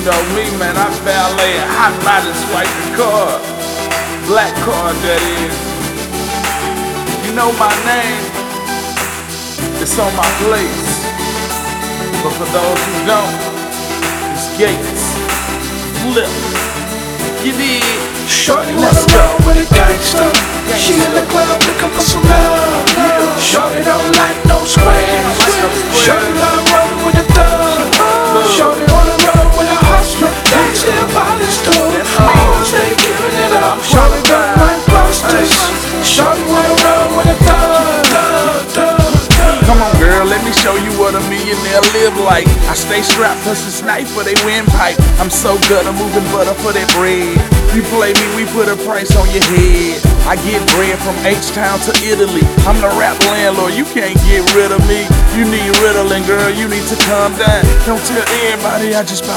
know me, man, I valet a hot rod and swipe the card. Black card, that is. You know my name, it's on my place. But for those who don't, it's Gates. Flip. You did. Shorty wanna roll with a gangster. She in the club looking for some love. Shorty don't like no squares. Shorty love roll with a thug. Shorty wanna roll with a hustler. They still violence too. Always they giving it up. Shorty don't like busters. Shorty wanna roll with a thug. Come on, girl, let me show you what a millionaire live like. I stay strapped plus it's knife for they windpipe. I'm so good, I'm moving butter for that bread. You play me, we put a price on your head. I get bread from H-Town to Italy. I'm the rap landlord, you can't get rid of me. You need Ritalin, girl, you need to calm down. Don't tell everybody I just